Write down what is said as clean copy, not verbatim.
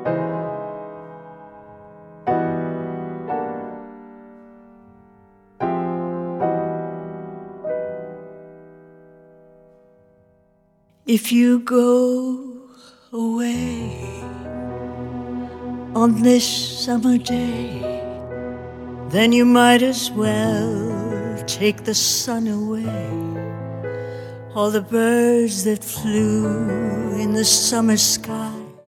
If you go away on this summer day, then you might as well take the sun away. All the birds that flew in the summer sky